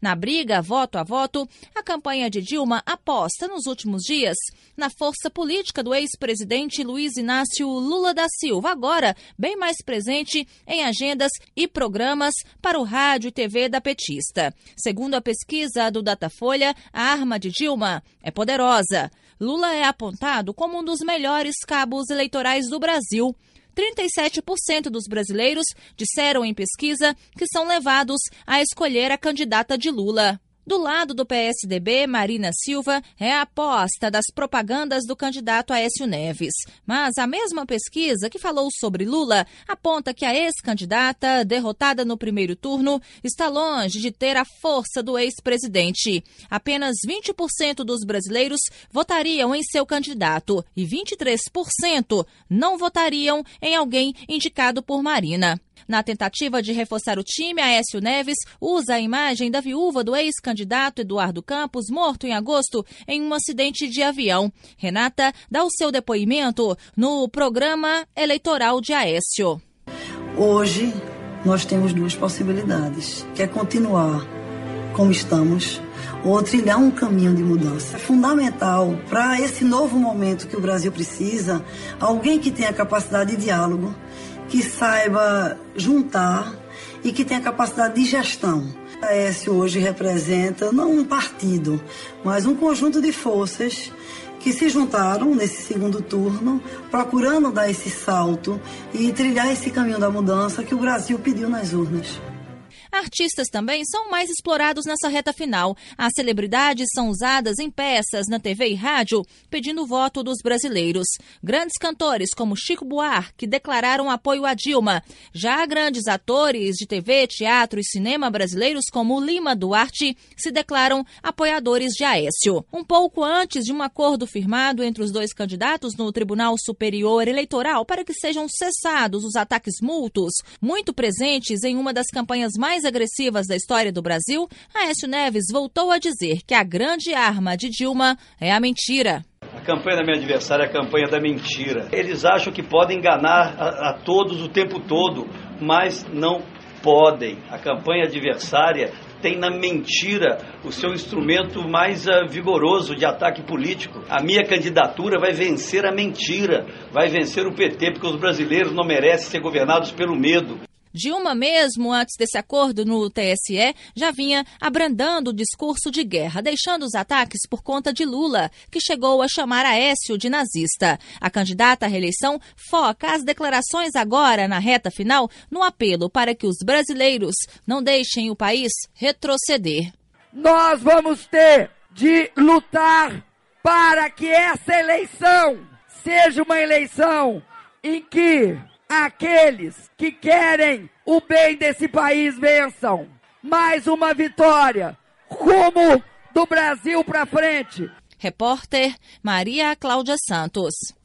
Na briga voto a voto, a campanha de Dilma aposta nos últimos dias na força política do ex-presidente Luiz Inácio Lula da Silva, agora bem mais presente em agendas e programas para o rádio e TV da petista. Segundo a pesquisa do Datafolha, a arma de Dilma é poderosa. Lula é apontado como um dos melhores cabos eleitorais do Brasil. 37% dos brasileiros disseram em pesquisa que são levados a escolher a candidata de Lula. Do lado do PSDB, Marina Silva é a aposta das propagandas do candidato Aécio Neves. Mas a mesma pesquisa que falou sobre Lula aponta que a ex-candidata, derrotada no primeiro turno, está longe de ter a força do ex-presidente. Apenas 20% dos brasileiros votariam em seu candidato e 23% não votariam em alguém indicado por Marina. Na tentativa de reforçar o time, Aécio Neves usa a imagem da viúva do ex-candidato Eduardo Campos, morto em agosto em um acidente de avião. Renata dá o seu depoimento no programa eleitoral de Aécio. Hoje, nós temos duas possibilidades, que é continuar como estamos ou trilhar um caminho de mudança. É fundamental para esse novo momento que o Brasil precisa, alguém que tenha capacidade de diálogo, que saiba juntar e que tenha capacidade de gestão. A Aécio hoje representa não um partido, mas um conjunto de forças que se juntaram nesse segundo turno, procurando dar esse salto e trilhar esse caminho da mudança que o Brasil pediu nas urnas. Artistas também são mais explorados nessa reta final. As celebridades são usadas em peças na TV e rádio, pedindo o voto dos brasileiros. Grandes cantores como Chico Buarque declararam apoio a Dilma. Já grandes atores de TV, teatro e cinema brasileiros como Lima Duarte se declaram apoiadores de Aécio. Um pouco antes de um acordo firmado entre os dois candidatos no Tribunal Superior Eleitoral para que sejam cessados os ataques mútuos, muito presentes em uma das campanhas mais agressivas da história do Brasil, Aécio Neves voltou a dizer que a grande arma de Dilma é a mentira. A campanha da minha adversária é a campanha da mentira. Eles acham que podem enganar a todos o tempo todo, mas não podem. A campanha adversária tem na mentira o seu instrumento mais vigoroso de ataque político. A minha candidatura vai vencer a mentira, vai vencer o PT, porque os brasileiros não merecem ser governados pelo medo. Dilma, mesmo antes desse acordo no TSE, já vinha abrandando o discurso de guerra, deixando os ataques por conta de Lula, que chegou a chamar Aécio de nazista. A candidata à reeleição foca as declarações agora, na reta final, no apelo para que os brasileiros não deixem o país retroceder. Nós vamos ter de lutar para que essa eleição seja uma eleição em que aqueles que querem o bem desse país vençam. Mais uma vitória, rumo do Brasil para frente. Repórter Maria Cláudia Santos.